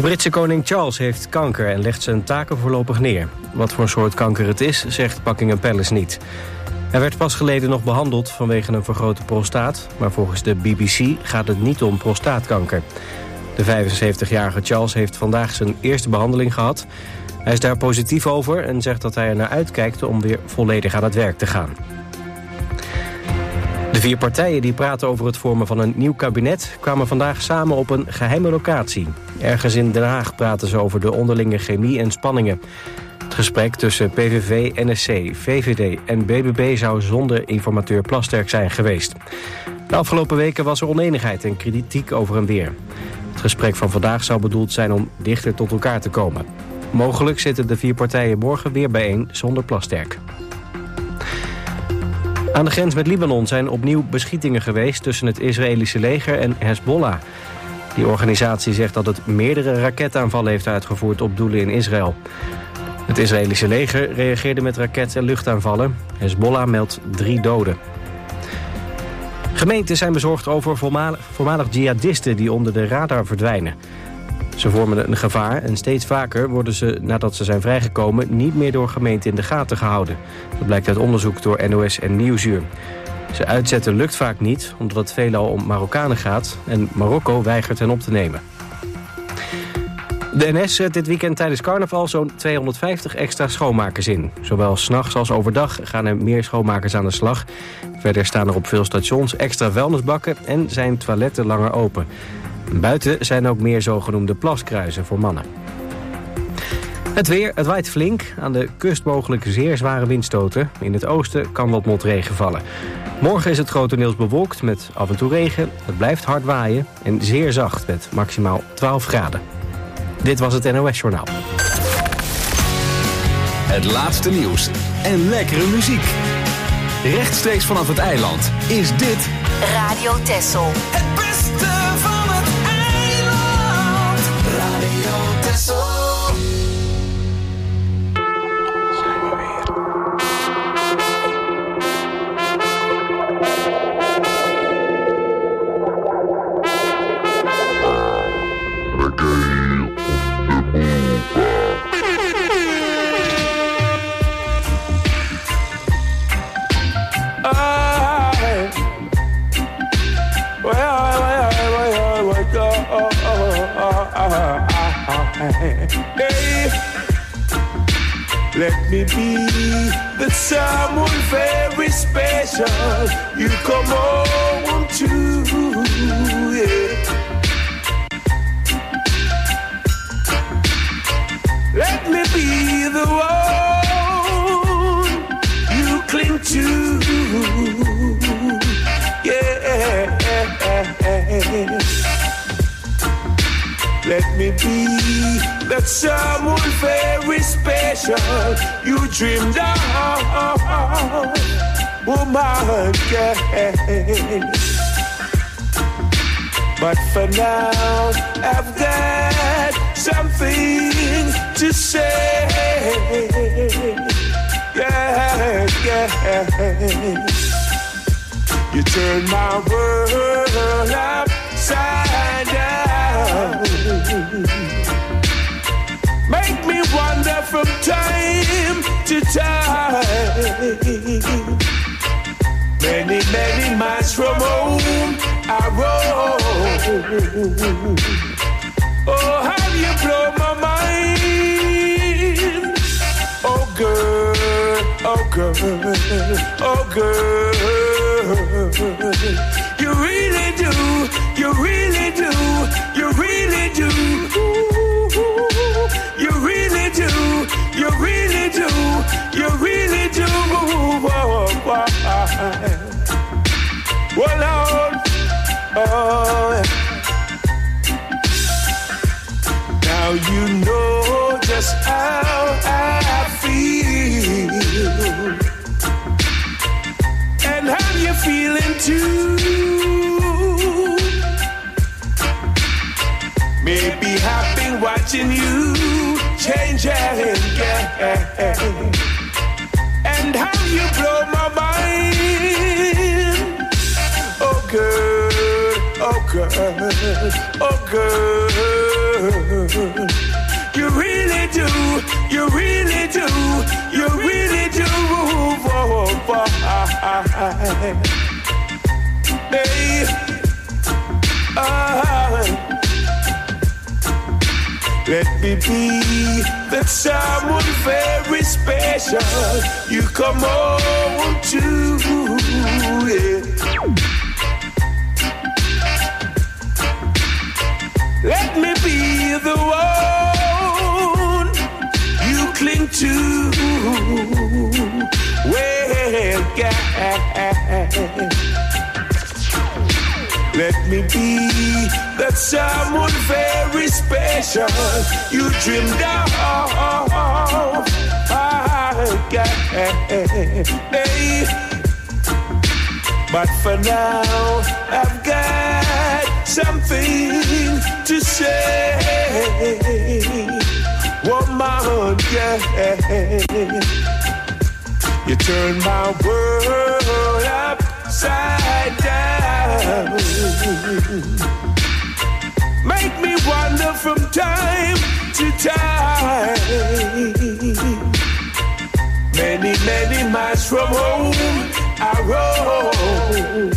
Britse koning Charles heeft kanker en legt zijn taken voorlopig neer. Wat voor soort kanker het is, zegt Buckingham Palace niet. Hij werd pas geleden nog behandeld vanwege een vergrote prostaat, maar volgens de BBC gaat het niet om prostaatkanker. De 75-jarige Charles heeft vandaag zijn eerste behandeling gehad. Hij is daar positief over en zegt dat hij er naar uitkijkt om weer volledig aan het werk te gaan. De 4 partijen die praten over het vormen van een nieuw kabinet kwamen vandaag samen op een geheime locatie. Ergens in Den Haag praten ze over de onderlinge chemie en spanningen. Het gesprek tussen PVV, NSC, VVD en BBB zou zonder informateur Plasterk zijn geweest. De afgelopen weken was er onenigheid en kritiek over en weer. Het gesprek van vandaag zou bedoeld zijn om dichter tot elkaar te komen. Mogelijk zitten de 4 partijen morgen weer bijeen zonder Plasterk. Aan de grens met Libanon zijn opnieuw beschietingen geweest tussen het Israëlische leger en Hezbollah. Die organisatie zegt dat het meerdere raketaanvallen heeft uitgevoerd op doelen in Israël. Het Israëlische leger reageerde met raket- en luchtaanvallen. Hezbollah meldt 3 doden. Gemeenten zijn bezorgd over voormalig jihadisten die onder de radar verdwijnen. Ze vormen een gevaar en steeds vaker worden ze, nadat ze zijn vrijgekomen, niet meer door gemeenten in de gaten gehouden. Dat blijkt uit onderzoek door NOS en Nieuwsuur. Ze uitzetten lukt vaak niet, omdat het veelal om Marokkanen gaat en Marokko weigert hen op te nemen. De NS zet dit weekend tijdens carnaval zo'n 250 extra schoonmakers in. Zowel 's nachts als overdag gaan er meer schoonmakers aan de slag. Verder staan er op veel stations extra vuilnisbakken en zijn toiletten langer open. Buiten zijn ook meer zogenoemde plaskruizen voor mannen. Het weer, het waait flink. Aan de kust mogelijk zeer zware windstoten. In het oosten kan wat motregen vallen. Morgen is het grotendeels bewolkt met af en toe regen. Het blijft hard waaien en zeer zacht met maximaal 12 graden. Dit was het NOS Journaal. Het laatste nieuws en lekkere muziek. Rechtstreeks vanaf het eiland is dit Radio Texel. Het beste van het eiland. Radio Texel. Zijn we weer. Hey, let me be the someone very special you come home to, yeah. Let me be the one you cling to, yeah. Let me be that someone very special you dreamed of, woman, yeah. But for now, I've got something to say, yeah, yeah. You turn my world upside down, make me wander from time to time. Many, many miles from home I roam. Oh, how you blow my mind. Oh, girl, oh, girl, oh, girl. You really do, you really do, you really do. You really do, you really do, you really do. Well, Lord, oh, now you know just how I feel, and how you feeling too. Maybe I've been watching you changing, yeah. And how you blow my mind. Oh girl, oh girl, oh girl. You really do, you really do, you really do. Oh, hey, let me be that someone very special you come home to. Yeah. Let me be the one you cling to. Well, God, let me be that someone very special you dreamed of. God, hey. But for now, I've got something to say. Woman, yeah. You turn my world upside down. Make me wander from time to time. Many, many miles from home I roam,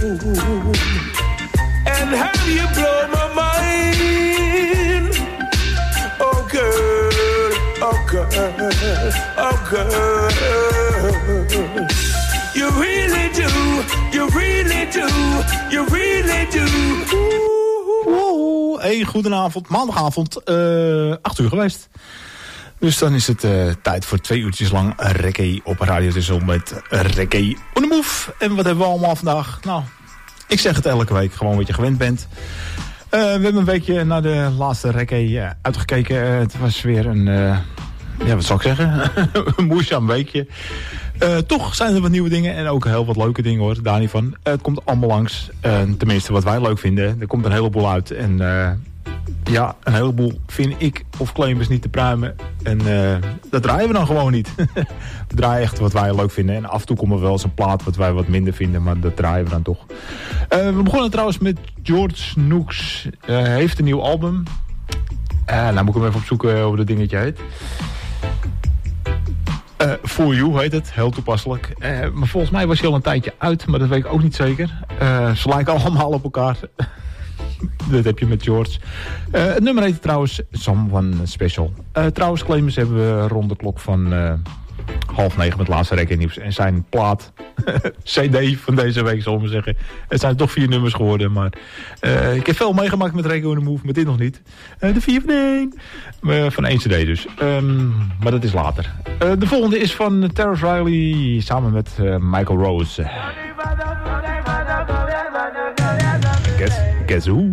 and how you blow my mind. Oh girl, oh girl, oh girl. You really do, you really do, you really do. Wow, hey, goedenavond, maandagavond, 8 uur geweest. Dus dan is het tijd voor 2 uurtjes lang reggae op Radio Tessel met Reggae on the Move. En wat hebben we allemaal vandaag? Nou, ik zeg het elke week, gewoon wat je gewend bent. We hebben een weekje naar de laatste reggae uitgekeken. Het was weer een, ja, wat zal ik zeggen? Een moeizaam weekje. Toch zijn er wat nieuwe dingen en ook heel wat leuke dingen hoor, daar niet van. Het komt allemaal langs, tenminste wat wij leuk vinden. Er komt een heleboel uit en ja, een heleboel vind ik of claimers niet te pruimen. En dat draaien we dan gewoon niet. We draaien echt wat wij leuk vinden. En af en toe komt er wel eens een plaat wat wij wat minder vinden, maar dat draaien we dan toch. We begonnen trouwens met George Nooks. Heeft een nieuw album. Nou moet ik hem even opzoeken hoe dat dingetje heet. For You heet het, heel toepasselijk. Maar volgens mij was hij al een tijdje uit, maar dat weet ik ook niet zeker. Ze lijken allemaal op elkaar. Dat heb je met George. Het nummer heet trouwens Someone Special. Trouwens, claimers hebben we rond de klok van 8:30 met het laatste reggae nieuws. En zijn plaat, CD van deze week, zal ik maar zeggen. Het zijn toch 4 nummers geworden, maar ik heb veel meegemaakt met Reggae on the Move, maar dit nog niet. De 4 van 1. Van 1 CD dus. Maar dat is later. De volgende is van Terrence Riley samen met Michael Rose. Guess who?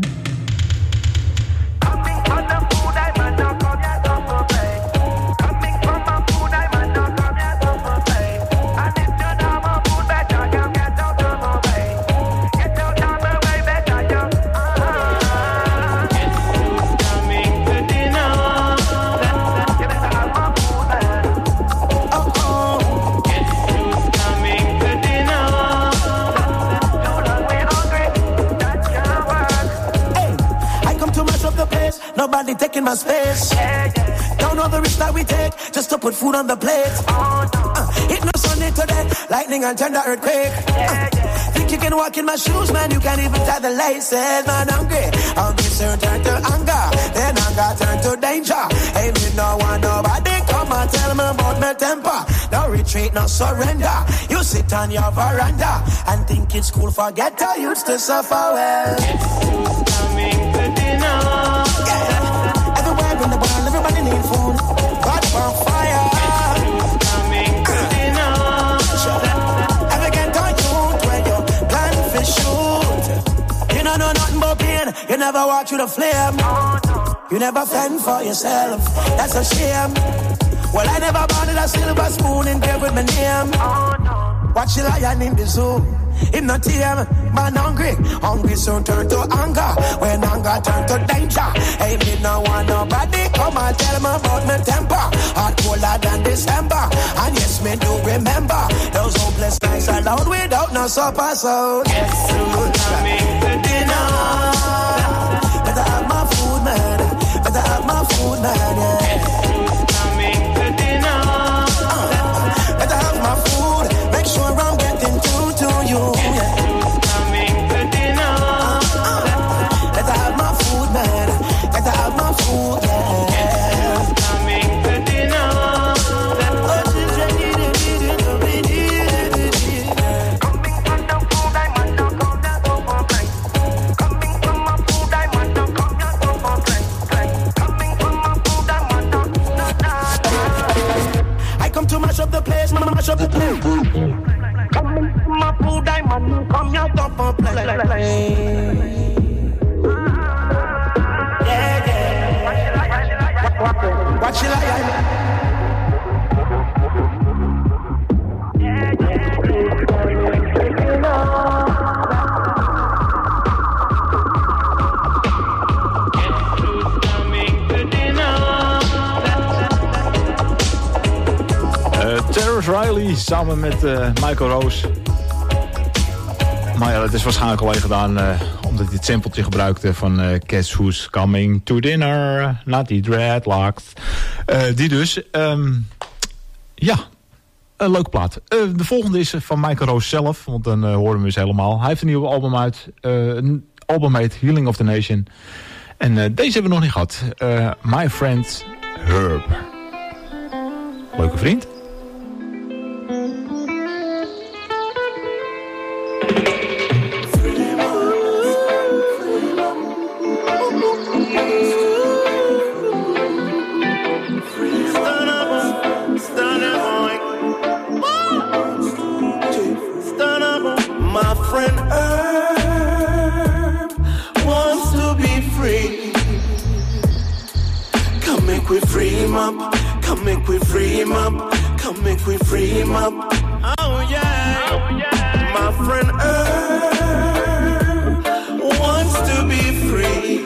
Nobody taking my space. Don't know the risk that we take just to put food on the plate. Hit no Sunday today, lightning and thunder earthquake. Think you can walk in my shoes, man? You can't even tie the laces. Man, hungry, hungry soon turn to anger, then anger turn to danger. Hey, me no want nobody come and tell me about my temper. No retreat, no surrender. You sit on your veranda and think it's cool. Forget I used to suffer well. Coming to dinner. Everywhere in the world, everybody need food. God on fire. Coming to dinner. Ever get on youth when you plan for shoot? You don't know nothing but pain. You never walk through the flame. You never fend for yourself. That's a shame. Well, I never wanted a silver spoon engraved with my name. Watch the lion in the zoo. Him not tame, man hungry. Hungry soon turn to anger. When anger turn to danger. Hey, me no want nobody come and tell me about my temper. Hot colder than December. And yes, me do remember those hopeless nights alone without no supper. So yes, soon coming to dinner. Better have my food, man. better have my food, man, yeah. Coming to dinner. Better have my food. Make sure I'm getting through to you, yeah. Coming to dinner. Better have my food, man. Better have my food, yeah. Coming to dinner. To mash up the place, mash up the place. Come into my food, diamond, come your top and play. Yeah, yeah. Watch it like Terrence Riley samen met Michael Rose. Maar ja, dat is waarschijnlijk alleen gedaan omdat hij het sampletje gebruikte van Guess Who's Coming to Dinner. Not die dreadlocks. Die dus. Ja, een leuke plaat. De volgende is van Michael Rose zelf, want dan horen we eens helemaal. Hij heeft een nieuw album uit. Een album heet Healing of the Nation. En deze hebben we nog niet gehad. My Friend Herb. Leuke vriend. We free him up, come make we free him up, come make we free him up. Oh yeah, my friend Earl wants to be free.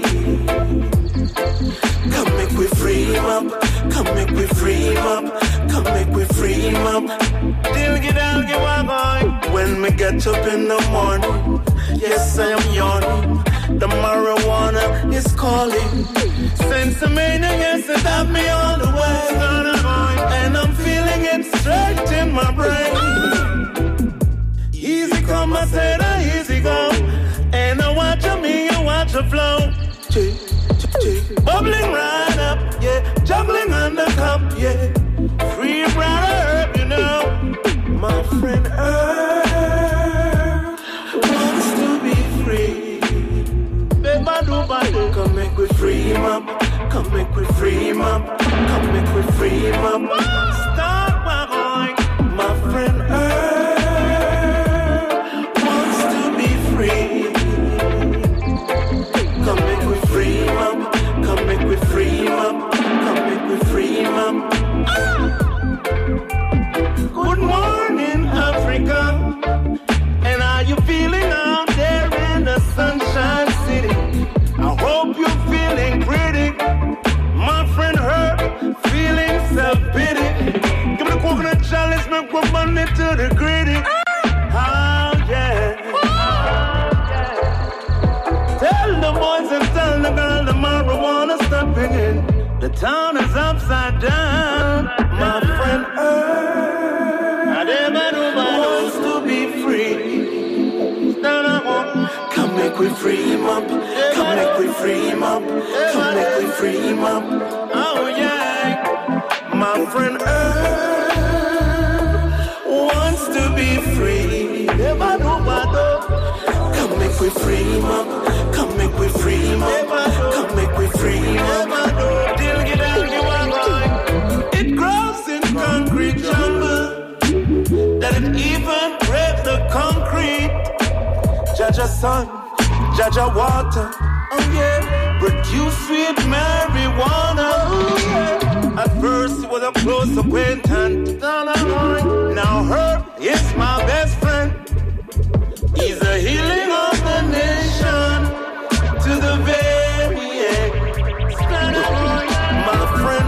Come make we free him up, come make we free him up, come make we free him up. Till get out, get walk. When we get up in the morning, yes I am yawning. The marijuana is calling. Since a minute, yes, it had me all the way. And I'm feeling it straight in my brain. Easy come, I said, easy go. And I watch me, I watch the flow. Bubbling right up, yeah. Juggling on the cup, yeah. Free brother Herb, you know. My friend Herb wants to be free. Come make we free him up. Come make we free him up. Come make we free him up. Stop my boy. My friend Earl wants to be free. Come make we free him up. Come make we free him up. Come make we free him up. Good morning, Africa. And are you feeling out there in the sunshine city? I hope you're feeling pretty. My friend Herb, feeling self-pity. Give me the coconut chalice, make one money to the gritty. Oh yeah. Tell the boys and tell the girl the marijuana stepping in. The town is upside down. My friend Herb wants to be free. Come make we free him up. Come make we free him up. Come make we free him up. Oh yeah. My friend Earl wants to be free. Come make we free him up. Come make we free him up. Come make we free him up. It grows in concrete jungle that it even breaks the concrete. Jaja sun, Jaja water, oh yeah. Produce sweet marijuana, oh yeah. At first it was a close acquaintance, now Herb is my best friend. He's a healing of the nation to the very end. My friend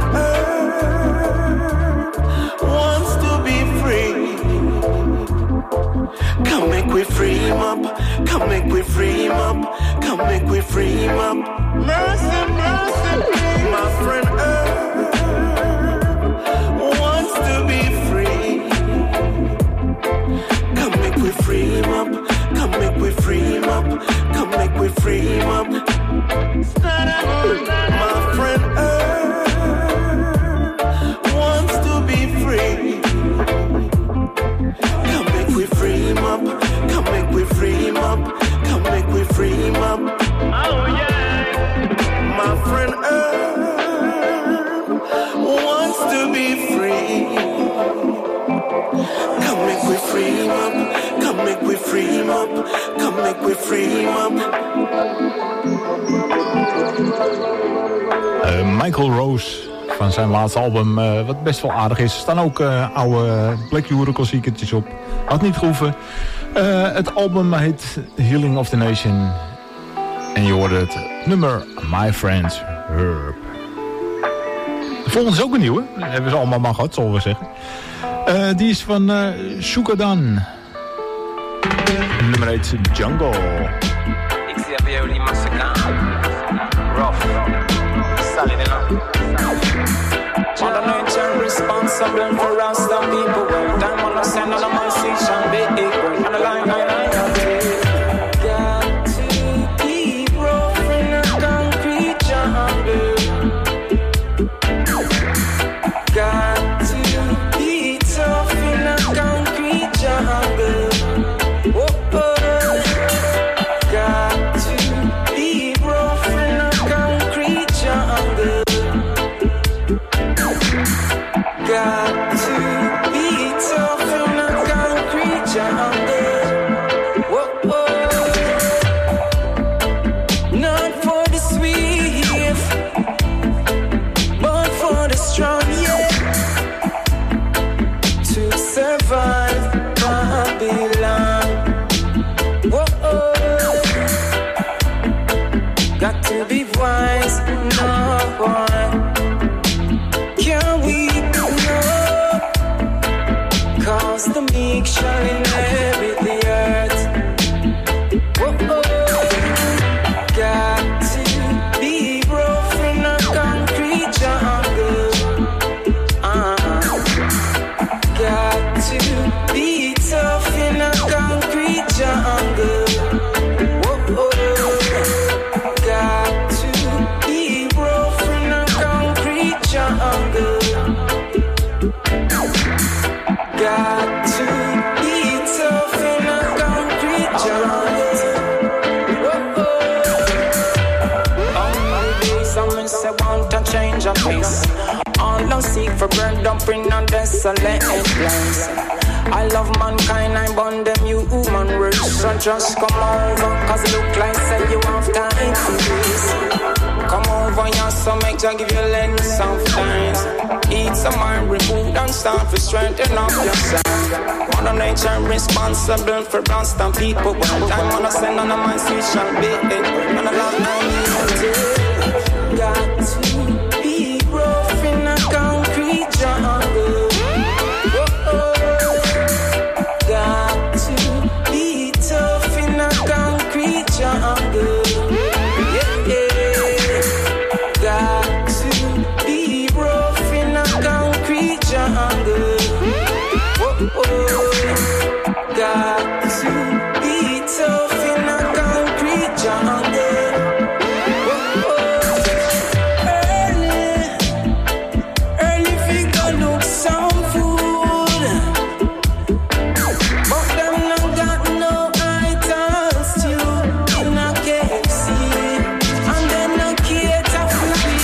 Herb wants to be free. Come make we free him up. Come make we free him up. Come make we free him up. Mercy, mercy, please. free him up. Come make we free him up. Come make we free him up. Michael Rose van zijn laatste album, wat best wel aardig is. Er staan ook oude Black Euro klassiekertjes op. Had niet gehoeven. Het album heet Healing of the Nation. En je hoorde het nummer My Friends Herb. De volgende is ook een nieuwe. Dat hebben ze allemaal maar gehad, zullen we zeggen. Die is van Sugadan. Het nummer heet Jungle. Ik zie bij jullie Massacre. Rough. Solid enough. Mother nature responsible for us the people. Well, time on the send on the musician. They equal. On the line. Got to be rough in a concrete jungle. Got to be tough in a concrete jungle. Whoa, got to be rough in a concrete jungle. Got to be tough in a concrete jungle. Whoa, not for the swift, but for the strong, yeah. To survive Babylon. Whoa, got to be wise, no boy. Can we know? Cause the meek shall inherit the earth. Whoa, got to be rough in a concrete jungle. Got to be tough in a concrete jungle. Whoa, got to be rough in a concrete jungle. Got to be tough in a concrete jungle. Whoa, only days some say want a change of pace. All I seek for bread up in a desolate place. I love mankind, I bond them human race. So just come over, cause it look like say you have time for this. Come over here, so make sure give you lens of times. Eat some iron food and start to strengthen up yourself. Mother nature responsible for us and people. One time wanna send on a my shall be it. And I love my music. Got to be rough in a concrete jungle. Got to be tough in a concrete jungle. Yeah, yeah. Got to be rough in a concrete jungle. Whoa, got to be tough in a concrete jungle. Early figure look some food. But them not got no items to in a KFC. And then no cater for me.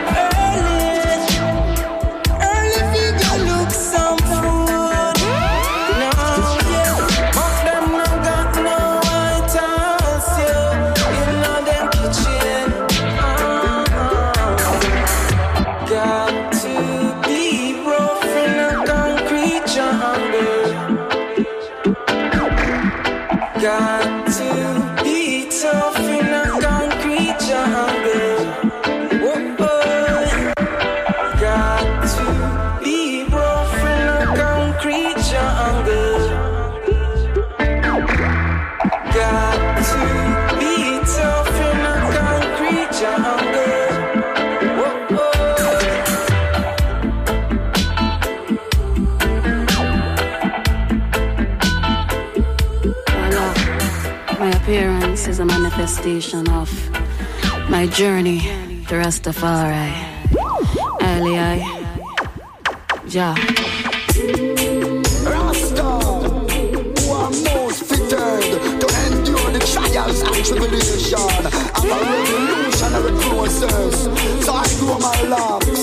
Early figure look some food. No, yeah. But them not got no items to in a them kitchen. Got to be rough in a concrete jungle. Got to be tough in a concrete jungle. Whoa, got to be rough in a concrete jungle. Got to be tough in a concrete jungle. Whoa. My appearance is a manifestation of my journey to Rastafari. Early Jah. Rasta, who are most fitted to endure the trials and tribulation of a revolutionary process. So I grow my locks.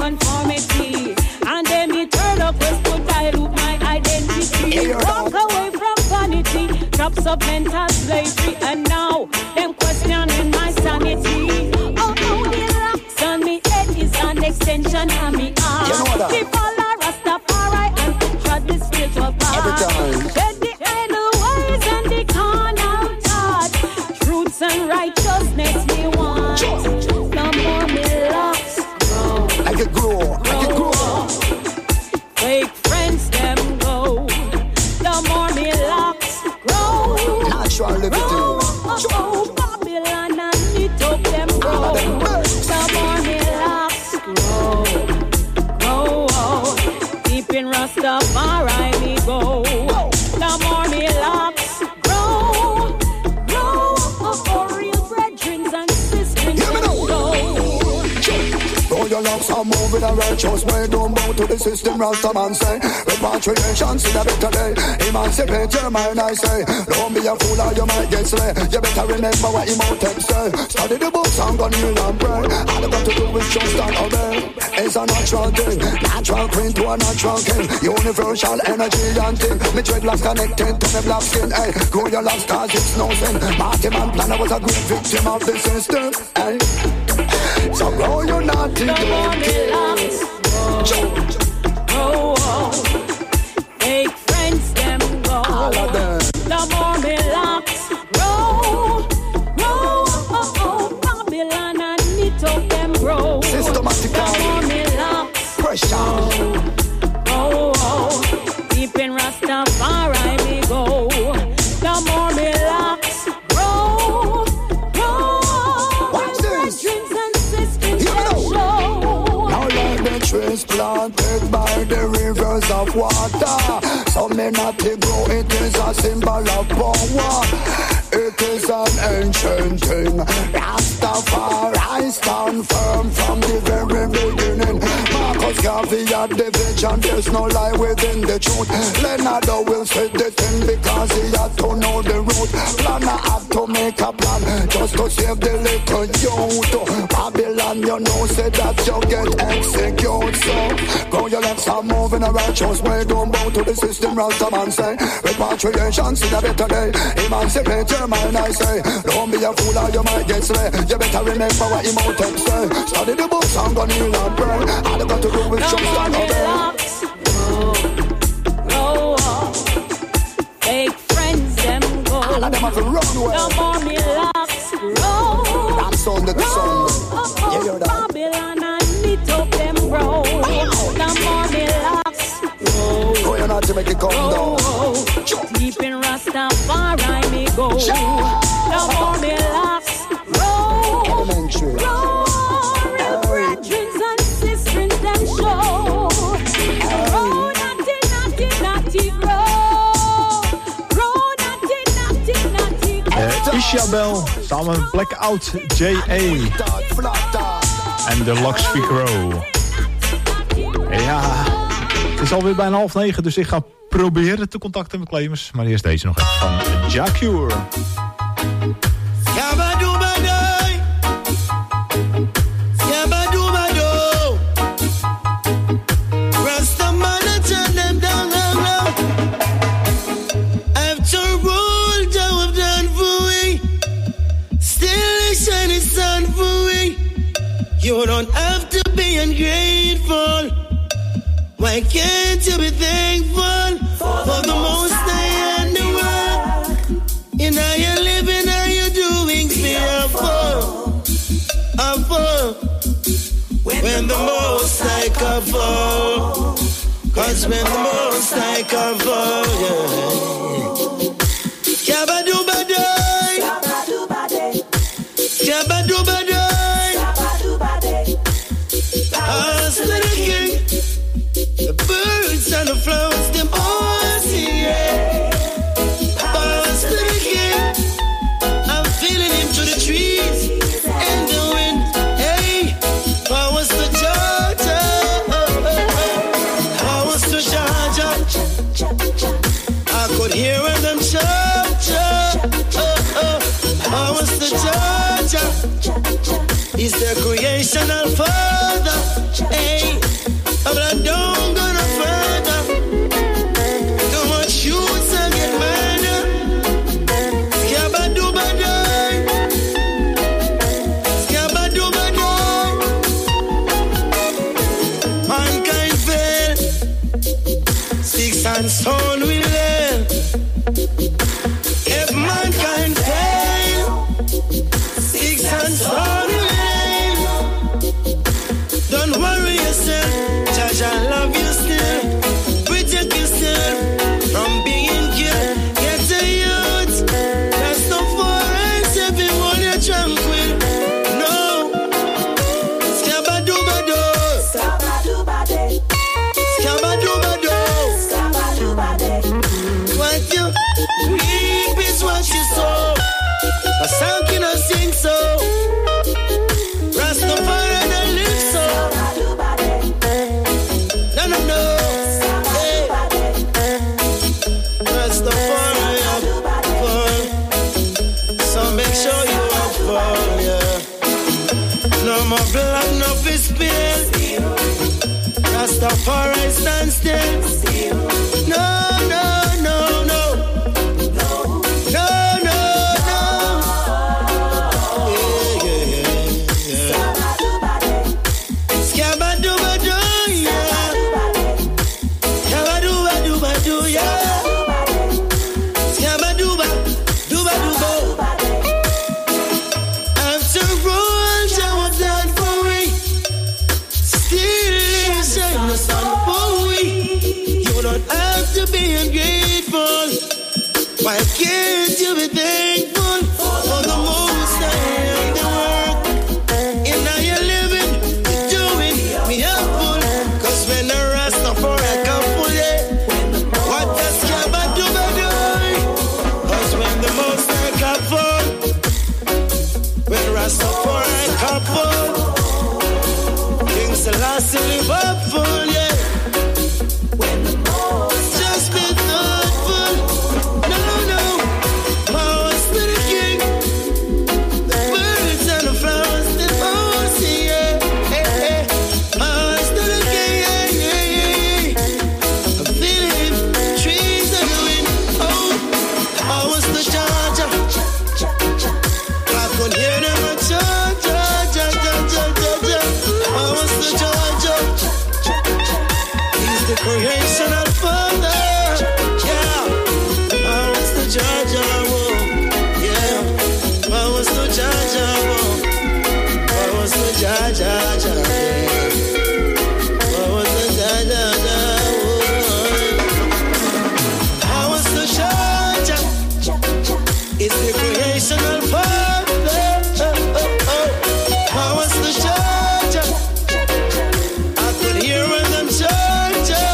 conformity. And then me turn up just to dilute my identity. Walk away from vanity, drops of mental slavery. And now, them questioning my sanity. Oh, the locks on me head is an extension of me arm. Keep all the Rastafari and picture the spiritual path. Every time. Shed the idle ways and the carnal thought. Truths and righteousness we want. No more me locks. Like it grow, like it grow. Fake friends them go. The more me locks grow. Natural liberty. Babylon and me took them grow. The more me locks grow. Deep in Rastafari me go. The more me locks grow. Real brethren and sisters them go. All your locks are moving a righteous way. Don't bow to the system, Rastaman say. Repatriation, see a better day. Emancipate your mind, I say. Don't be a fool or you might get slayed. You better remember what Imhotep say. Study the books and go kneel and pray. All you got to do is just and obey. It's a natural thing. Natural queen to a natural king. Universal energy and thing. Me dreadlocks connected to me black skin. Hey, grow your locks cause it's no sin. Marty Man Planner was a great victim of the system. Hey. So grow your naughty the more me locks grow. Fake friends them go. All of them. The more me locks grow. Babylon and me took them grow. Systematic. The more me locks pressure grow. Deep in Rastafari me go. The more me locks grow. Watch this. Trees planted by the rivers of water. Some may not grow, it is a symbol of power. It is an ancient thing. Rastafari stand firm from the very beginning. Marcus Garvey had the vision, there's no lie within the truth. Leonardo will say the thing because he had to know the route. Planner had to make a plan just to save the little youth. Babylon, you know, say that you get executed. So, go your left side moving a righteous way. Don't bow to the system, Rastaman say. Repatriation, see a better day. Emancipate your mind, I say. Don't be a fool or you might get slayed. You better remember what Imhotep say. Study the books and go kneel and pray. All you got to do is just stand obey. Fake friends them go. All of them have to run away. The more me locks grow. That's on the sun. You hear that? Babylon and me took them grow. The more me locks grow. Go you not to make it come down. Deep in Rastafari me go. The more me locks grow. Elementary. Real brethren and sisters them show. Grow, natty grow. Ishabel samen met Blackout J.A. en de Lux Figaro. Ja, het is alweer bijna 8:30, dus ik ga proberen te contacten met Clemens. Maar eerst deze nog even van Ja Cure. You don't have to be ungrateful. Why can't you be thankful for the most high and the world? In how you living, how you doing, fearful. When the most high come fall. Cause when the most high come fall, yeah. Yabba-doo-ba-day. Yabba-doo-ba-day. Pass to the king. The birds and the flowers, them all sing, yeah. Pass to the king. I'm feeling him through the trees and the wind. Hey, powers to Georgia. Powers to Georgia. I could hear them shout. Powers to Georgia. He's the creational father. Hey, but I don't go no further. Too much shoots and get murdered. Scabba-dooba-die. Scabba-dooba-die. Mankind fail. Sticks and stone will learn. If mankind fail, sticks and stone will learn. Don't worry yourself, Judge, I love you still. Protect yourself from being killed. Get the youth, that's no forest, everyone you're tranquil. No, Scabba-dooba-do. Scabba-dooba-day. Scabba-dooba-do. Scabba-dooba-day. What you reap is what you sow. A song cannot sing so. Rastafari don't live so. No, no, no. Hey. Rastafari up fall. So make sure you up fall, yeah. No more blood, no fist spill. Rastafari stand still. No, no, no, no. No, no, no. Yeah, yeah, yeah. Scabba-dooba-doo, yeah. Scabba-dooba-dooba-doo, yeah. Scabba-dooba-dooba-dooba. After all, Jah was dead for we. Still shine the sun for we. You don't have to be ungrateful. Why can't you be thankful for the most and the work? And now you're living, you're doing me helpful. Cause when the Rastafari come full, yeah. What does Scabba-dooba-do? Cause when the most come full, when Rastafari come full, King Selassie live up full, yeah. Just be thoughtful. No, no. Powers to the king. The birds and the flowers that all see, yeah. Hey, hey. Powers to the king, yeah, yeah, yeah. I'm feeling it. Trees are doing. Oh, powers to Georgia. I could hear them a Georgia. Powers to Georgia. He's the creational father. Yeah. Powers to Georgia. Whoa. Yeah. Powers to Georgia. Whoa. Powers to Georgia. Yeah. Powers to Georgia. Whoa. Powers to Georgia. It's the creational father. Powers to Georgia. I could hear them Georgia.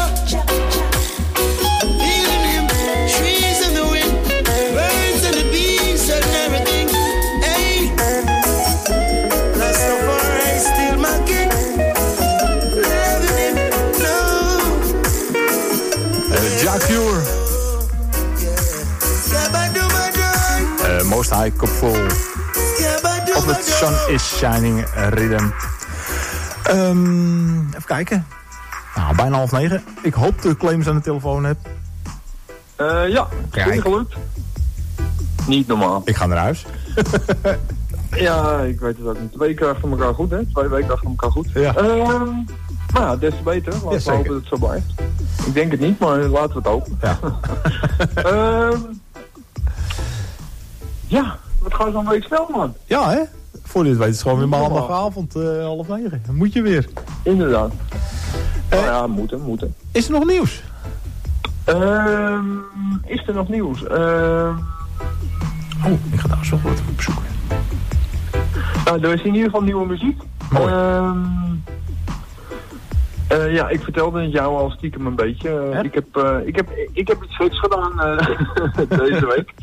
Feeling him, trees in the wind, birds and the bees and everything. Hey, Rastafari still my king. Loving him, no. Jack Cure. Scabba-dooba-doo. Most High Kopvol. Op het Sun is Shining Rhythm. Even kijken. Nou, bijna 8:30. Ik hoop dat Clemens aan de telefoon hebt. Ja, Kijk. goed gelukt. Niet normaal. Ik ga naar huis. Ja, ik weet het ook niet. 2 keer achter elkaar goed, hè? 2 weken achter elkaar goed. Ja. Maar ja, des te beter. Laten we zeker. hopen dat het zo blijft. Ik denk het niet, maar laten we het hopen. Ja. Ja, wat gaat zo'n week snel, man? Ja, hè? Voor dit weet is het gewoon weer maandagavond 8:30. Dan moet je weer. Inderdaad. Ja, moeten. Is er nog nieuws? Is er nog nieuws? Ik ga daar zo wat opzoeken. Nou, er is in ieder geval nieuwe muziek. Mooi. Ja, ik vertelde het jou al stiekem een beetje. Ik heb iets geks gedaan deze week.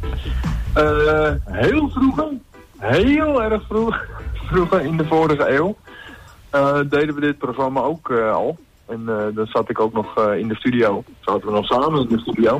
Heel vroeger, heel erg vroeger in de vorige eeuw, deden we dit programma ook al. En dan zat ik ook nog in de studio. Zaten we nog samen in de studio.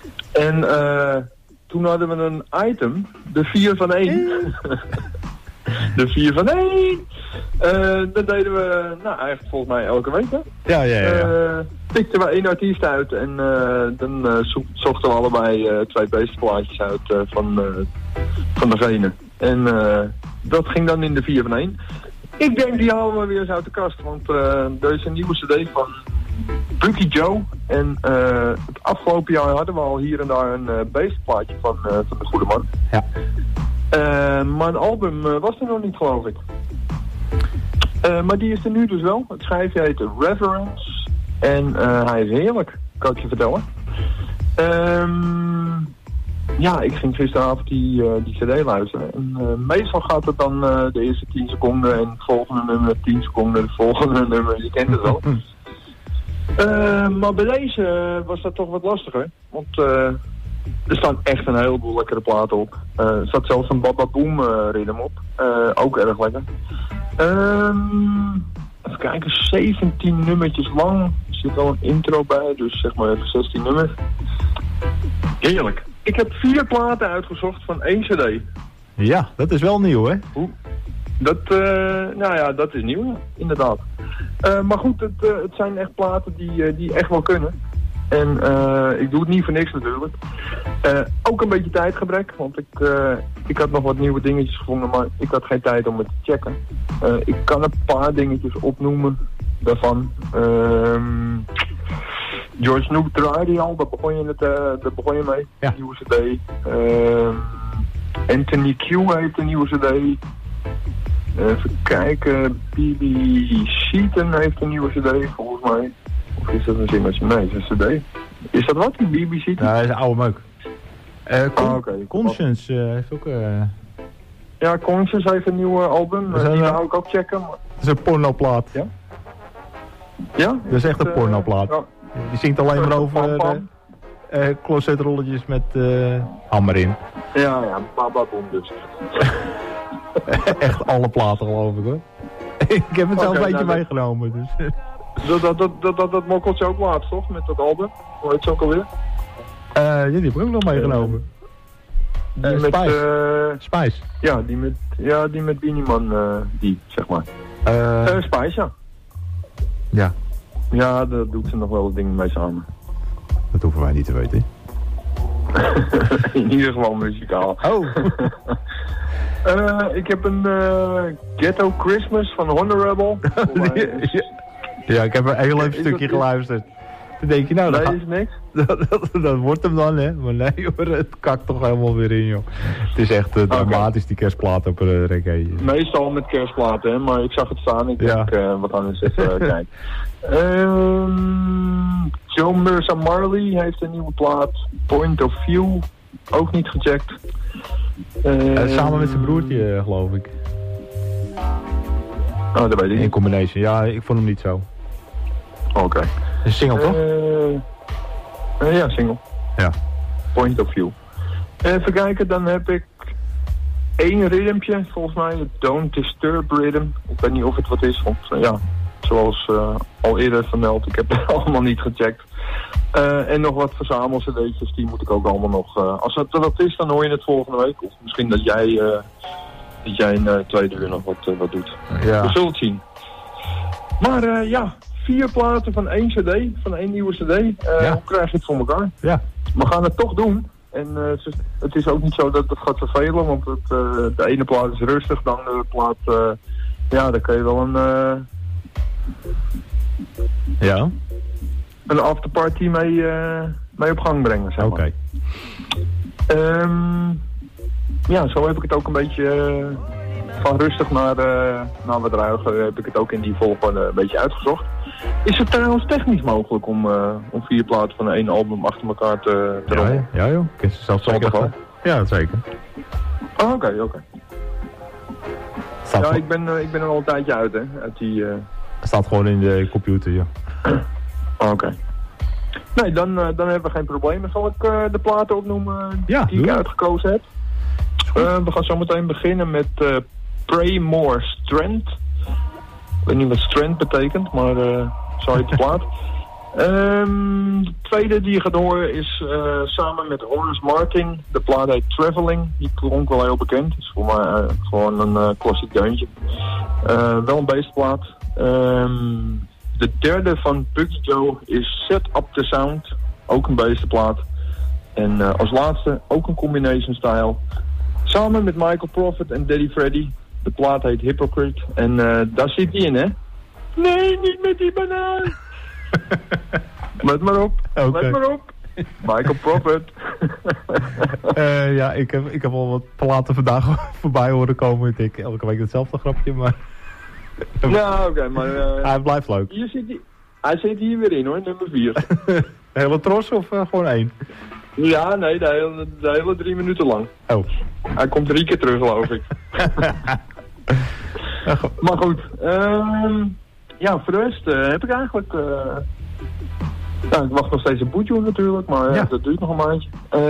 En toen hadden we een item, de 4 van 1. De 4 van 1. Dat deden we, nou eigenlijk volgens mij elke week, hè? Ja. Pikten we 1 artiest uit en dan zochten we allebei 2 beestplaatjes uit van degene. En dat ging dan in de 4 van 1. Ik denk die halen we weer eens uit de kast, want er is een nieuwe cd van Bucky Joe. En het afgelopen jaar hadden we al hier en daar een beestplaatje van de goede man. Ja. Maar een album was er nog niet, geloof ik. Maar die is er nu dus wel. Het schijfje heet Reverence. En hij is heerlijk, kan ik je vertellen. Ja, ik ging gisteravond die cd luisteren. En meestal gaat het dan de eerste 10 seconden en het volgende nummer 10 seconden, het volgende nummer, je kent het wel. Maar bij deze was dat toch wat lastiger. Want er staan echt een heleboel lekkere platen op. Er staat zelfs een Baba Boom ritme op. Ook erg lekker. Even kijken, 17 nummertjes lang. Er zit wel een intro bij, dus zeg maar even 16 nummers. Heerlijk. Ik heb 4 platen uitgezocht van 1 cd. Ja, dat is wel nieuw, hè? Dat, nou ja, dat is nieuw, inderdaad. Maar goed, het zijn echt platen die echt wel kunnen. En ik doe het niet voor niks natuurlijk. Ook een beetje tijdgebrek, want ik had nog wat nieuwe dingetjes gevonden, maar ik had geen tijd om het te checken. Ik kan een paar dingetjes opnoemen daarvan. George Snoop draaide al, daar begon je mee. Ja. Nieuwe cd. Anthony Q heeft een nieuwe cd. Even kijken, B.B. Sheaton heeft een nieuwe cd, volgens mij. Of is dat een zingertje? Nee, het is een cd. Is dat wat, die B.B. Sheaton? Ja, dat is een oude meuk. Conscience heeft ook... Ja, Conscience heeft een nieuwe album. Die wou ik ook checken. Maar... Dat is een pornoplaat. Ja? Ja? Dat is echt een pornoplaat. Ja. Die zingt alleen maar over closetrolletjes met hammer in. Ja, Baba Boom dus. Echt alle platen geloof ik hoor. Ik heb het zelf een beetje meegenomen. Dus. Dat mokkeltje ook laatst toch, met dat album? Hoe heet ze ook alweer? Ja, die heb ik ook nog meegenomen. Die met Spice. Ja, die met Beanie Man, die, zeg maar. Spice, ja. Ja. Ja, daar doet ze nog wel wat dingen mee samen. Dat hoeven wij niet te weten. In ieder geval muzikaal. Oh. Ik heb een Ghetto Christmas van Honorable. Ja, ik heb een heel even stukje geluisterd. Dan denk je, nou, dat is niks. Dat wordt hem dan, hè. Maar nee, hoor, het kakt toch helemaal weer in, joh. Het is echt dramatisch, die kerstplaat op reggae. Meestal met kerstplaten, hè. Maar ik zag het staan. Ik denk, we gaan eens even kijken. Joe Mersa Marley heeft een nieuwe plaat. Point of View. Ook niet gecheckt. Samen met zijn broertje, geloof ik. Oh, dat weet ik niet. In combination. Ja, ik vond hem niet zo. Oké. Een single, toch? Ja, single. Ja. Point of View. Even kijken, dan heb ik 1 ritmpje, volgens mij. Het Don't Disturb Rhythm. Ik weet niet of het wat is, want ja, zoals al eerder vermeld, ik heb het allemaal niet gecheckt. En nog wat verzamel-cd'tjes, die moet ik ook allemaal nog... als het wat is, dan hoor je het volgende week. Of misschien dat jij in 2 uur nog wat doet. Ja. We zullen het zien. Maar ja, 4 platen van 1 cd, van 1 nieuwe cd. Hoe krijg je het voor elkaar? Ja. We gaan het toch doen. En het is ook niet zo dat het gaat vervelen, want de ene plaat is rustig, de andere plaat, ja, daar kun je wel een afterparty mee op gang brengen, zeg maar. Oké. Ja, zo heb ik het ook een beetje van rustig naar wat ruiger heb ik het ook in die volgorde een beetje uitgezocht. Is het trouwens technisch mogelijk om 4 platen van 1 album achter elkaar te rollen? Ja joh, ik ken ze zelf zeker. Ja, zeker. Oh, oké. Ja, ik ben er al een tijdje uit, hè. Uit die... Staat gewoon in de computer, ja. Oké. Nee, dan hebben we geen problemen. Zal ik de platen opnoemen die ik uitgekozen heb? We gaan zo meteen beginnen met Pray More Strength. Ik weet niet wat strength betekent, maar zo heet de plaat. De tweede die je gaat horen is samen met Horace Martin. De plaat heet Traveling. Die klonk wel heel bekend. Is voor mij gewoon een klassiek deuntje. Wel een beestplaat. De derde van Bugsy Joe is Set Up The Sound. Ook een beestenplaat. En als laatste ook een combination style. Samen met Michael Prophet en Daddy Freddy. De plaat heet Hypocrite. En daar zit hij in, hè? Nee, niet met die banaan. Let maar op. Okay. Let maar op. Michael Prophet. Ja, ik heb al wat platen vandaag voorbij horen komen. Ik denk elke week hetzelfde grapje, maar... Ja, oké, maar... hij blijft leuk. Hij zit hier weer in, hoor, nummer 4. De hele tros of gewoon 1? Ja, nee, de hele 3 minuten lang. Oh. Hij komt 3 keer terug, geloof ik. Maar goed. Ja, voor de rest heb ik eigenlijk... ik wacht nog steeds op Boetjoe natuurlijk, maar ja. Dat duurt nog een maandje.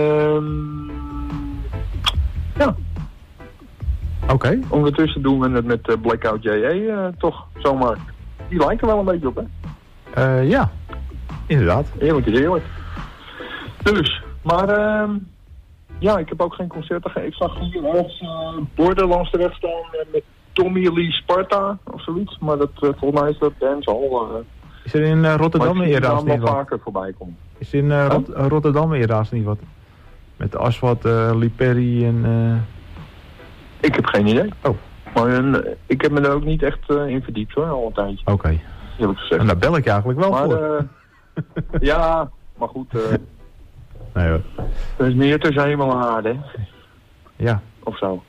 Ja. Oké. Ondertussen doen we het met Blackout J.A. toch zomaar. Die lijken wel een beetje op, hè? Ja, inderdaad. Eerlijk is eerlijk. Dus, maar ja, ik heb ook geen concerten gegeven. Ik zag hier als borden langs de weg staan met Tommy Lee Sparta of zoiets. Maar dat volgens mij is dat dancehall. Is er in Rotterdam helaas niet wat? Vaker voorbij komen. Is in Rotterdam helaas niet wat? Met Aswad, Lee Perry en... Ik heb geen idee. Oh. Maar ik heb me er ook niet echt in verdiept hoor, al een tijdje. Oké. En daar bel ik je eigenlijk wel maar, voor. Ja, maar goed. Nee hoor. Er is meer tussen hemel en aarde, hè? Ja. Of zo.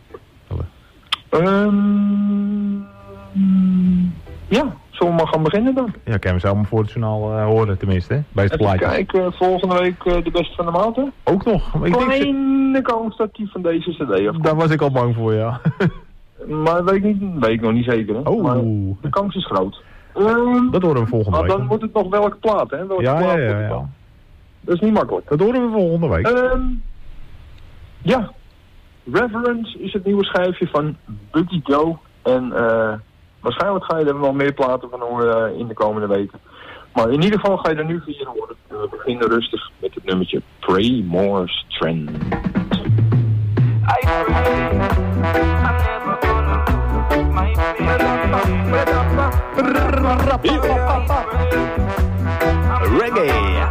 Ja, zullen we maar gaan beginnen dan? Ja, kan je zo allemaal voor het journaal horen tenminste, hè? Bij het plaatje. Kijk, volgende week de beste van de maand, hè? Ook nog. Maar kleine kans dat die van deze cd afkomt. Daar was ik al bang voor, ja. Maar weet ik nog niet zeker, hè? Oh. Maar de kans is groot. Dat horen we volgende week. Dan wordt het nog welke plaat, hè? Welke plaat ja. Dat is niet makkelijk. Dat horen we volgende week. Ja. Reverence is het nieuwe schijfje van Bugsy Joe. En waarschijnlijk ga je er wel meer platen van horen in de komende weken. Maar in ieder geval ga je er nu 4 horen. We beginnen rustig met het nummertje Pray More Strength. Reggae.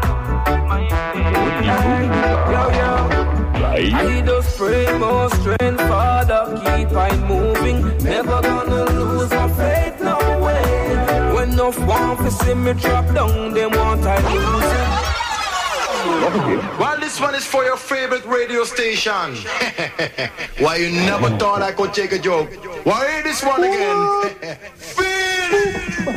I just pray more strength, Father, keep on moving. Never gonna lose my faith, no way. When enough want to see me drop down, they want I lose it. Well, this one is for your favorite radio station. Why you never thought I could take a joke? Why hear this one again? Feel it!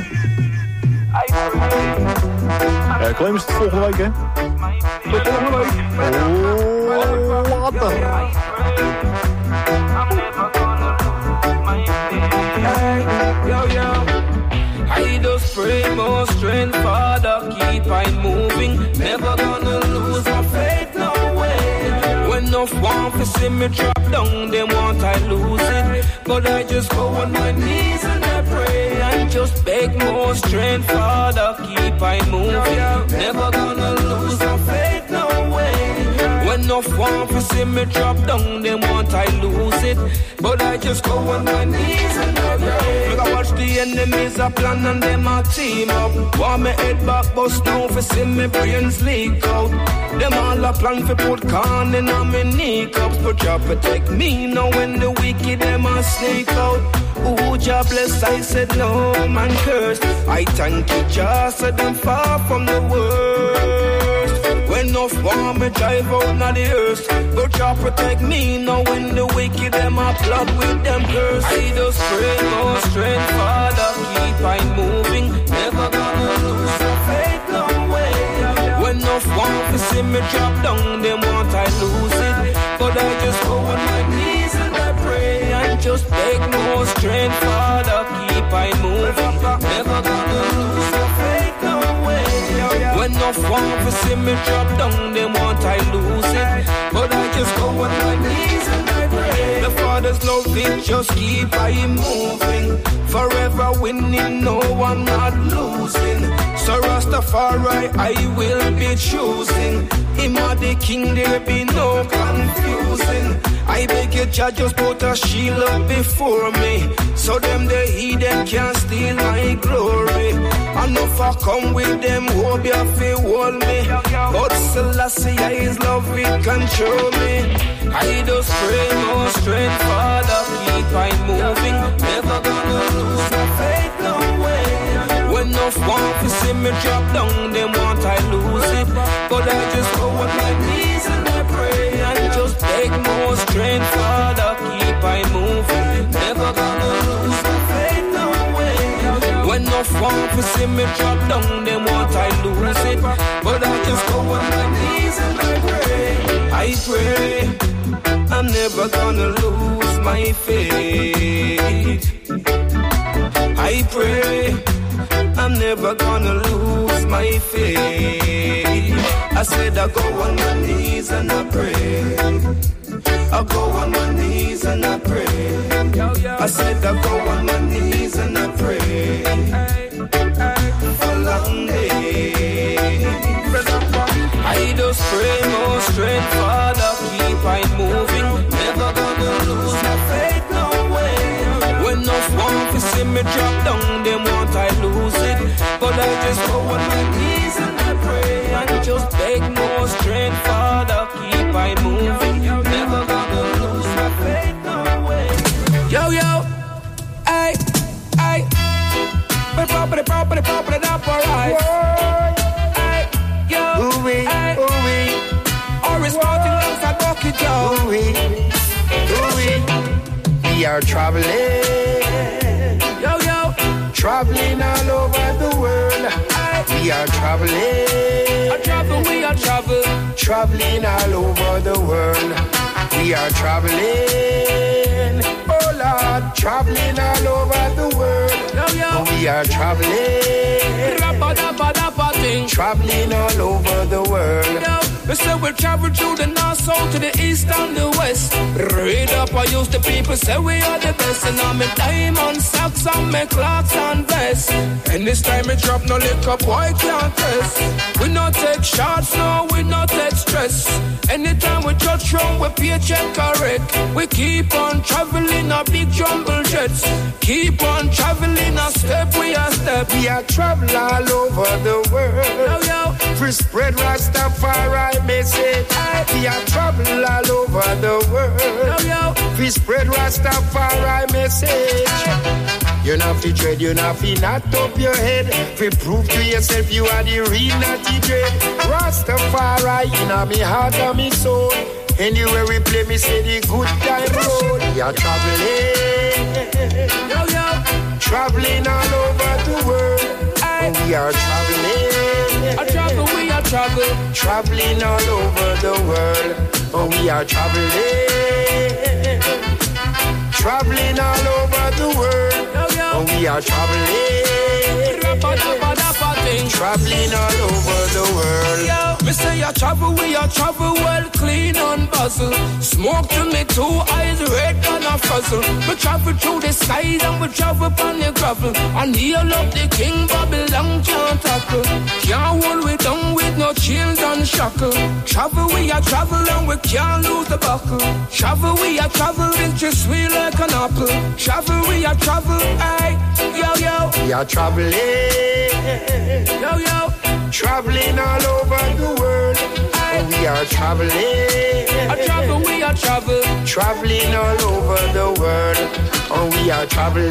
Claim is het volgende week, hè? Tot volgende week. Later. I just pray more strength, Father, keep on moving. Never gonna lose my faith, no way. When enough want to see me drop down, they want I lose it. But I just go on my knees and I pray and just beg more strength, Father, keep on moving. Never gonna lose my faith, no way. When enough want to see me drop down, they want I lose it. But I just go on my knees and I pray. Look, I watch the enemies a plan and them a team up. Want me head back, bust now for see me brains leak out. Them all a plan for put corn in on me kneecaps. But Jah protect me now when the wicked them a sneak out. Ooh, Jah bless, I said no man curse. I thank you, Jah, said them far from the worst. When enough want me drive out na the earth, but Jah protect me now when the wicked them a plot with them curse. I just pray more strength, Father, keep on moving. Never gonna lose my faith, no way. When enough want to see me drop down, they want I lose it. But I just go on my knees and I pray and just beg more strength, Father, keep on moving. Never gonna lose my faith, no way. When enough want to see me drop down, they want I lose it. But I just go on my knees and I pray. The Father always love it, just keep I moving. Forever winning, no I'm not losing. So Rastafari I will be choosing. Him are the king, there be no confusing. I beg you, Jah, just put a shield up before me, so them the heathen can't steal my glory. And if I come with them, hope you feel hold me. But Selassie, His love will control me. I just pray more strength, Father, keep I moving. Never gonna lose my faith, no way. When enough want to see me drop down, them want I lose it. But I just go on my knees and I pray and just take more strength, Father, keep I moving. Never gonna lose my faith, no way. When enough want to see me drop down, them want I lose it. But I just go on my knees and I pray, I'm never gonna lose my faith. I pray, I'm never gonna lose my faith. I said I go on my knees and I pray. I go on my knees and I pray. I said I go on my knees and I pray. For long days. I just pray more strength, Father, keep I moving. Never gonna lose my faith, no way. When enough want to see me drop down, them want I lose it. But I just go on my knees and I pray and just beg more strength, Father, keep I moving. Never gonna lose my faith, no way. Yo, yo, ay, ay. Property, up, alright. We are traveling, traveling all over the world. We are traveling, we are traveling all over the world. We are traveling, oh Lord, traveling all over the world. We are traveling, traveling all over the world. We say we'll travel through the north, south, to the east and the west. Read up, I use the people say we are the best. And I'm a diamond socks and my clocks and vests. And this time we drop no liquor, boy can't test. We not take shots, no, we not take stress. Anytime we touch wrong, we paycheck correct. We keep on traveling a big jumble jets. Keep on traveling a step, we a step. We are travel all over the world. We spread Rastafari message. We are travel all over the world. We spread Rastafari message. You not fi dread, you not fi knot up your head. We prove to yourself you are the real natty dread. Rastafari in me heart and me soul. Anywhere we play, me say the good time road. We are traveling, traveling all over the world. We are traveling, we are traveling all over the world. We are traveling, traveling all over the world. We are traveling, traveling all over the world. Me say I travel, we are travel well, clean and bustle. Smoke till me two eyes red and a fuzzle. We travel through the skies and we travel upon the gravel. And heal up the king, Babylon can't tackle. Can't hold we down with no chains and shackle. Travel, we are travel and we can't lose the buckle. Travel, we are travel, it's just sweet like an apple. Travel, we are travel, aye, yo, yo. We are traveling, yo, yo. Traveling all over the world. We are traveling, we are traveling all over the world. We are traveling,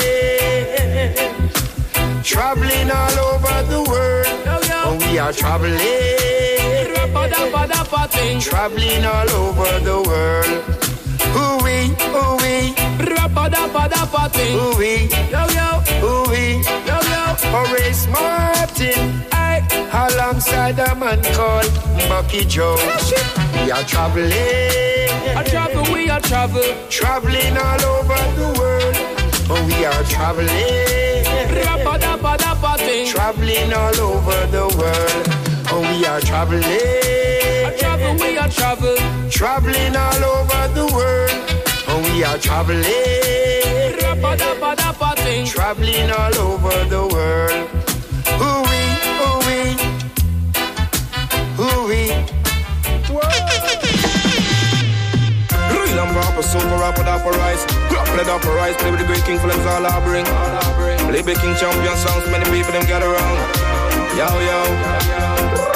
traveling all over the world. We are traveling, traveling all over the world. Ooh-wee, ooh-wee, ooh-wee, ooh-wee, Horace Martin, alongside a man called Bucky Joe. We are traveling, we are traveling all over the world. We are traveling, traveling all over the world. We are traveling, we are traveling all over the world. We are traveling all over the world. Ooh-wee. Real and proper, super rapper, dapper rise. Play dapper rise, play with the great king for them all I bring. Play big king champion songs, many people them gather around. Yo.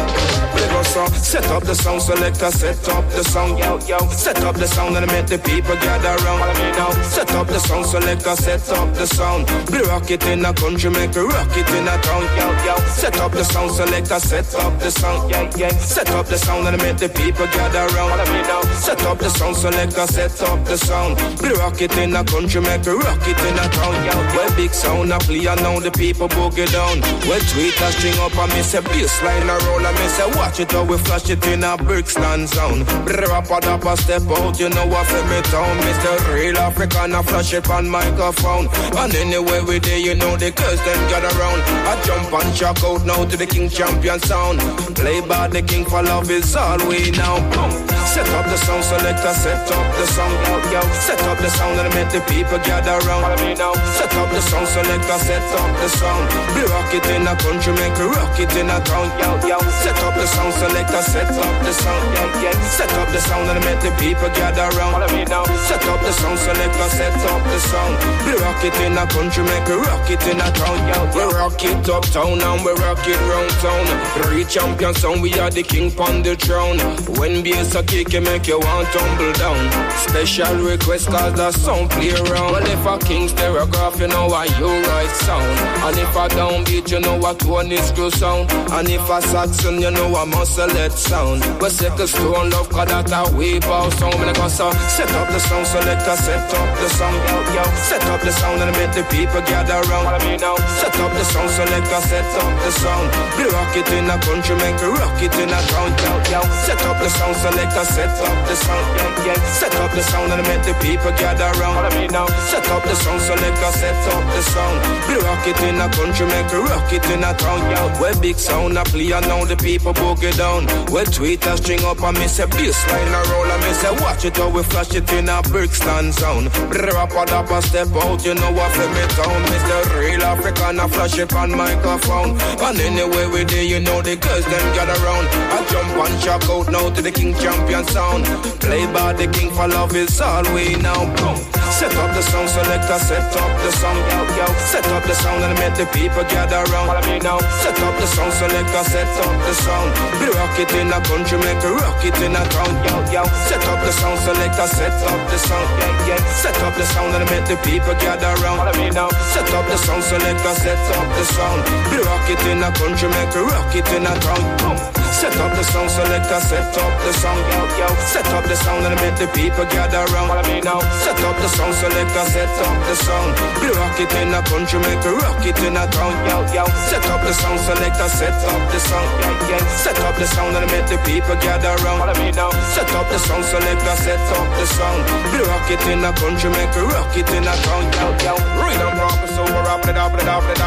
Set up the sound selector, set up the sound, yo. Set up the sound and make the people gather around. Set up the sound selector, set up the sound. We rock it in a country, make we rock it in a town, yo. Set up the sound selector, set up the sound, yeah. Set up the sound and make the people gather around. Set up the sound selector, set up the sound. We rock it in a country, make we rock it in a town, yo. Where big sound a play and now the people boogie down. Where tweeters string up and me say bassline a roll and me say watch it how we flash it in a Brixton sound. Rapper step out, you know what for me town. Mr. Real African, I flash it on microphone. And anyway we there, you know the girls them gather around. I jump and shock out now to the king champion sound. Play by the king for love is all we know. Set up the sound selector, set up the sound, yo. Set up the sound and make the people gather around. Set up the sound selector, set up the sound. We rock it in a country, make we rock it in a town, yo. Set up the sound selector, set up the sound, yeah. Set up the sound and make the people gather around. Set up the sound selector, set up the sound. We rock it in a country, make we rock it in a town, yo. We rock it uptown and we rock it round town. Three champion sound, we are the king on the throne. When bass a kick, you make you want tumble down. Special request cause the sound play around. Well if a king stereograph, you know what you right sound. And if a downbeat, you know what one is true sound. And if a Saxon, you know what muscle let sound. We set the stone love cause that a whip out sound. When I go so set up the sound selector, set up the sound, yo. Set up the sound and make the people gather around. Set up the sound selector, set up the sound. We rock it in a country, make we rock it in a town, yo. Set up the sound selector, set up the sound, yeah. Set up the sound and make the people gather around. Set up the sound selector, set up the sound. We rock it in a country, make we rock it in a town, yo. Where big sound a play and now the people boogie down. Where tweeters string up and me say bassline a roll and me say watch it how we flash it in a Brixton sound. Rapper step out, you know what for me town. Mr. Real African, I flash it on microphone. And anyway we there, you know the girls them gather around. I jump and shock out now to the king champion sound. Play by the king for love is all we know. Set up the sound selector, set up the sound, yo. Set up the sound and make the people gather around. Set up the sound selector, set up the sound. We rock it in a country, make we rock it in a town, yo. Set up the sound selector, set up the sound, yeah. Set up the sound and make the people gather around. Set up the sound selector, set up the sound. We rock it in a country, make we rock it in a town. Set up the sound selector, set up the sound, yo. Set up the sound and make the people gather around. Set up the sound selector, set up the sound. We rock it in a country, make we rock it in a town, yo. Set up the sound selector, set up the sound, yeah. Set up the sound and make the people gather around. Set up the sound selector, set up the sound. We rock it in a country, make we rock it in a town, yo. Read and proper, so we're up it up.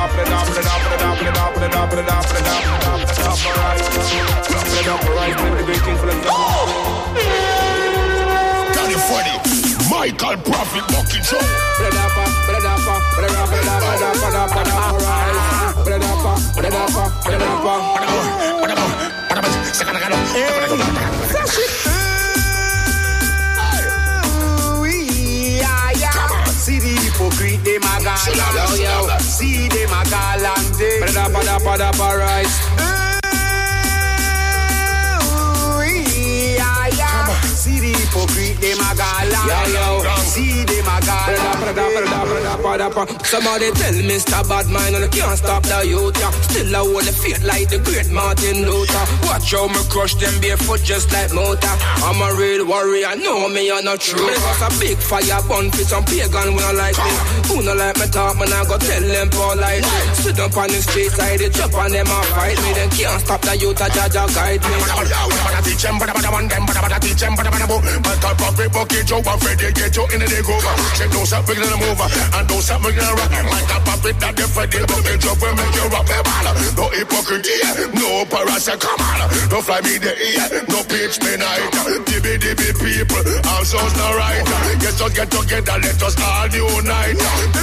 California, Michael Prophet Bucky Joe. See the hypocrite, they magalang, yo. See them magalang, they. See the hypocrite, they magalang, yo. See them magalang. Somebody tell Mr. Badman, and I can't stop the youth, yeah. Still I hold the faith like the great Martin Luther. Watch how me crush them barefoot just like motor. I'm a real warrior, know me or not true. But it's a big fire burn for some pagan when I like me. Who no like me talk, man, I go tell them politely. Sit up on the street side, they jump on them and fight me. Then can't stop the youth, a Jaja guide me. Teach them, teach them, but Michael Prophet Bucky Joe, I'm ready to get you in the go. Check those up, big in the move. And do something in the rock. Like a puppet that the Freddy but me drop will make you rock me ball. No hypocrisy, no parasite, come on. No fly me the ear, no pitch me night. Dibby people, I'm so not right. Yes, us get together, let us all unite.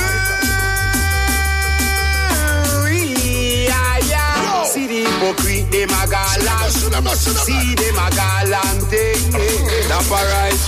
See the hypocrite, them a galant. See them a galant. That's alright.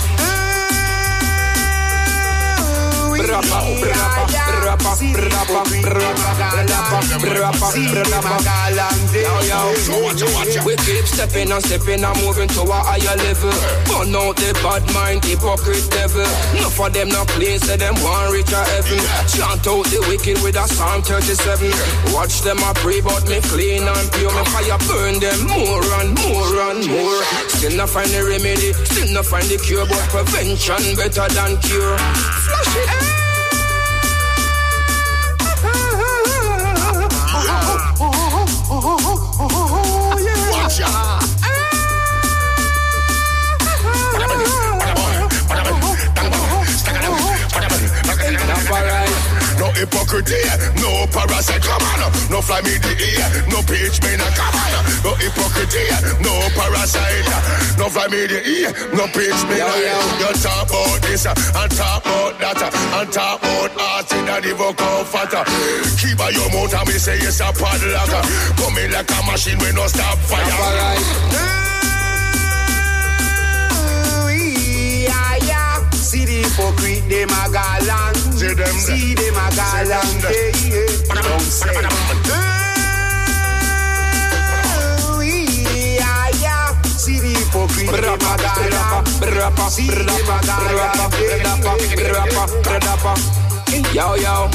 We keep stepping and stepping and moving to a higher level. Burn out the bad mind, hypocrite devil. Enough of them not play, say them want reach a heaven. Chant out the wicked with a Psalm 37. Watch them a pray, but me clean and pure. Me fire burn them more and more and more. Still not find the remedy, still not find the cure, but prevention better than cure. Flash it. Watch out! No hypocrisy, no parasite, come on. No fly me the ear, no pitch me no come on. No hypocrisy, no parasite. No fly me the ear, no pitch me no. You talk about this and talk about that and talk about art in the devil fatter. Keep by your mouth and me say yes a padlock. Come in like a machine when no stop fire. See the hypocrite, them a galant. See them a galant. Don't say. See the hypocrite, them a galant. See them a galant. Yo, yo.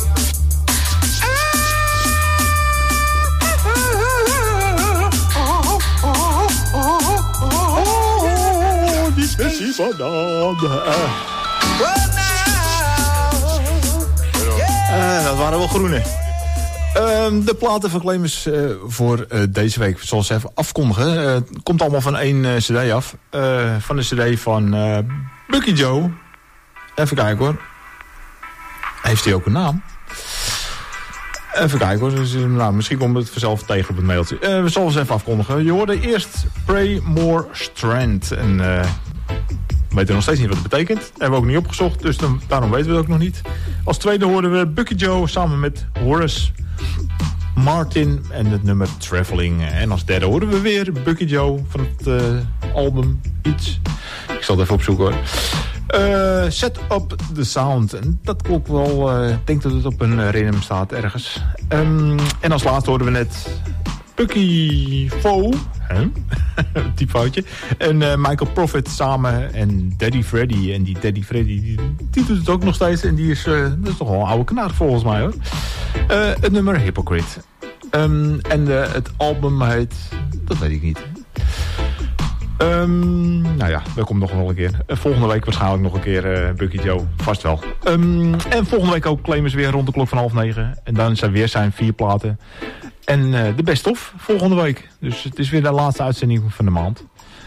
Dat waren wel groene. De platen van Clemens voor deze week, zoals ze even afkondigen. Komt allemaal van één cd af. Van de cd van Bucky Joe. Even kijken hoor. Heeft hij ook een naam? Even kijken hoor. Dus, misschien komt het vanzelf tegen op het mailtje. We zullen eens even afkondigen. Je hoorde eerst Pray More Strength. En we weten nog steeds niet wat het betekent. Dat hebben we ook niet opgezocht, dus daarom weten we het ook nog niet. Als tweede hoorden we Bucky Joe samen met Horace Martin en het nummer Traveling. En als derde hoorden we weer Bucky Joe van het album Iets. Ik zal het even opzoeken hoor. Set Up The Sound. En dat klopt wel. Ik denk dat het op een rhythm staat ergens. En als laatste hoorden we net Bucky Fo. Typfoutje. En Michael Prophet samen en Daddy Freddy. En die Daddy Freddy die doet het ook nog steeds. En die is, dat is toch wel een oude knaar volgens mij hoor. Het nummer Hypocrite. En het album heet... Dat weet ik niet. Nou ja, dat komt nog wel een keer. Volgende week waarschijnlijk nog een keer Bucky Joe. Vast wel. En volgende week ook Clemens weer rond de klok van 8:30. En dan zijn weer zijn 4 platen. En de best of volgende week. Dus het is weer de laatste uitzending van de maand.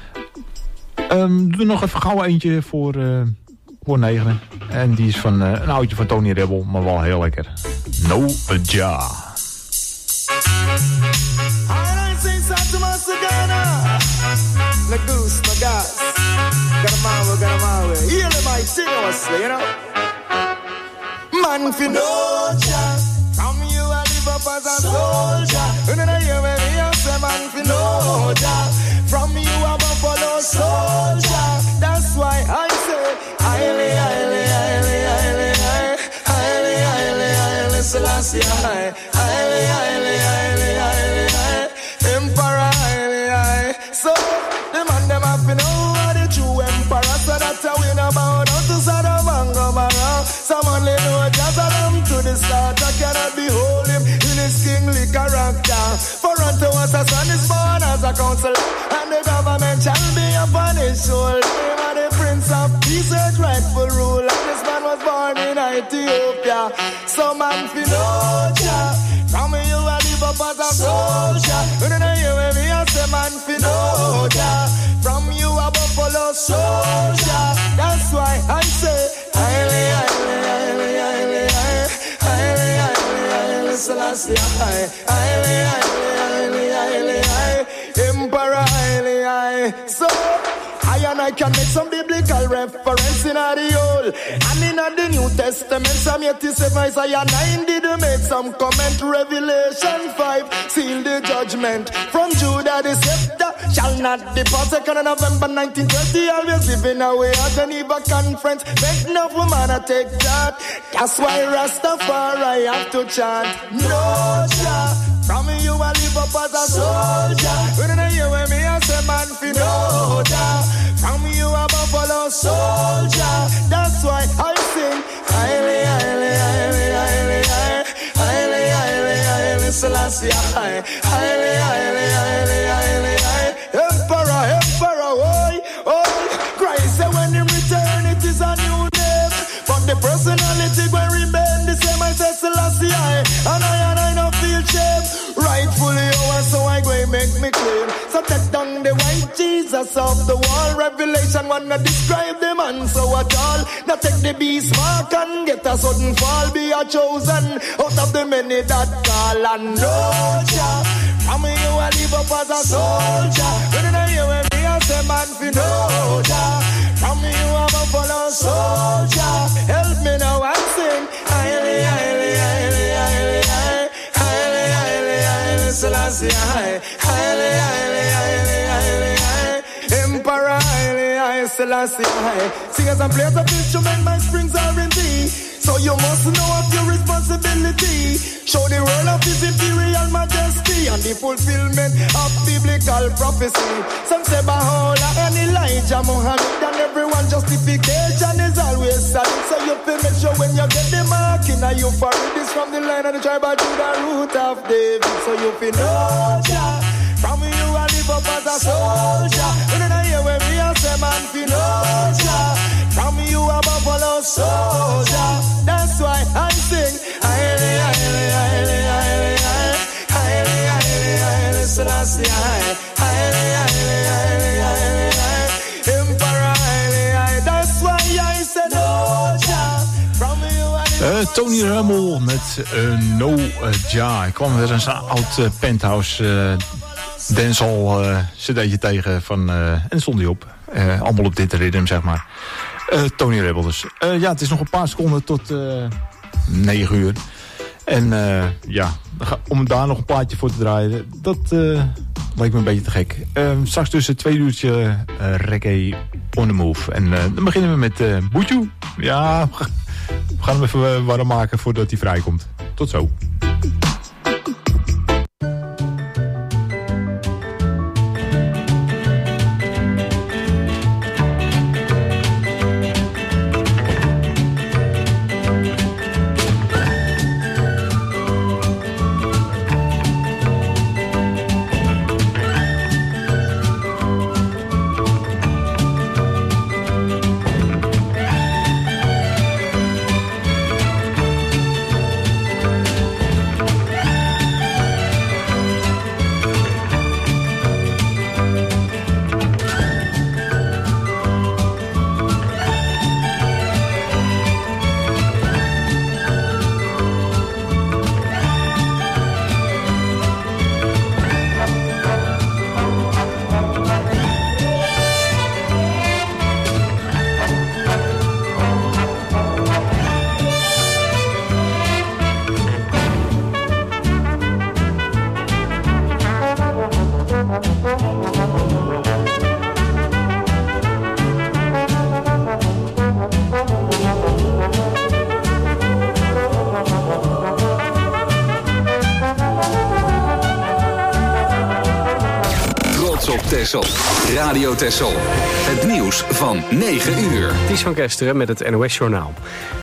Doe nog even gauw eentje voor 9. En die is van een oudje van Tony Rebel. Maar wel heel lekker. No Ja. The goose, my guys. Got a man, hear them, I seriously, you know. Man, fi know ya. From you, I live up as a soldier. You know, you me say, man, fi know ya. From you, I'm a follow soldier. That's why I say, highly, highly, highly, highly, highly, highly, highly, Selassie, highly, highly, highly, highly, highly, Emperor, highly, highly. So, the man them have to know what the true emperor. So that's how we know about how to sort of go around. Some only know just a them to the start. I cannot behold him in his kingly character. For unto us a son is born as a counsel, and the government shall be upon his shoulder. Him are the prince of peace and rightful rule. And this man was born in Ethiopia. So man fi know ya. From you I live up as a soldier. You know you and me I say man fi know ya. From you a buffalo soldier. That's why I say highly, highly, highly, Selassie, Emperor Haile. So I and I can make some biblical reference in the Old and in the New Testament. Psalm 87, Isaiah 9 did make some comment. Revelation 5 seal the judgment from Judah. The scepter shall not depart. 2nd of November 1920, always living away at Geneva Conference. Make no woman to take that. That's why Rastafari have to chant. No Jah, from me you will live up as a soldier. When I hear when me I say man fi no Jah. From you a buffalo soldier. That's why I sing Haile, Haile, Haile, Haile, Haile, Haile, Haile, Selassie, Haile, Haile, Haile, Haile, Haile, Emperor, Emperor, oi, oi. Christ said when he return it is a new name, but the personality will remain the same. I say Selassie, and I no feel shame. Rightfully yours, so I go and make me claim. So take down the white Jesus off the wall. Revelation wanna describe the man so at all. Now take the beast mark and get a sudden fall. Be a chosen out of the many that call. And no Jah, from me you a live up as a soldier. When I hear when me I say man fi no Jah. From me you a buffalo soldier. Help me now and sing Haile, Haile, Haile, Haile, Haile, Haile, Haile, Selassie, Haile, Haile, Haile, Haile, Haile, Emperor Haile, Haile, Selassie, Haile. Singers and players of instrument, my springs are in thee. So you must know of your responsibility. Show the world of his imperial majesty and the fulfillment of biblical prophecy. Some say Baha'u'llah and Elijah, Muhammad, and everyone justification is always solid. So you feel make sure when you get the mark in a you for it is from the line of the tribe of Judah, root of David. So you feel no Jah, from you I live up as a soldier. When I hear when me I say man feel no Jah, from you a buffalo soldier. That's why I sing Haile, Haile, Haile, Haile, Haile, Haile, Haile, Selassie, Haile, Haile, Haile, Haile, Haile, Haile, Emperor Haile, Haile. That's why I said no Jah, from you. Tony Rummel met No Jah. Ik kwam weer eens een oud Penthouse dancehall cd'tje tegen van, en stond die op. Allemaal op dit ritme, zeg maar. Tony Rebel dus. Ja, het is nog een paar seconden tot 9 uur. En ja, om daar nog een plaatje voor te draaien, dat lijkt me een beetje te gek. Straks tussen 2 uurtje reggae on the move. En dan beginnen we met Boetjoe. Ja, we gaan hem even warm maken voordat hij vrijkomt. Tot zo. Texel. Radio Texel. Het nieuws van 9 uur. Ties van Kesteren met het NOS Journaal.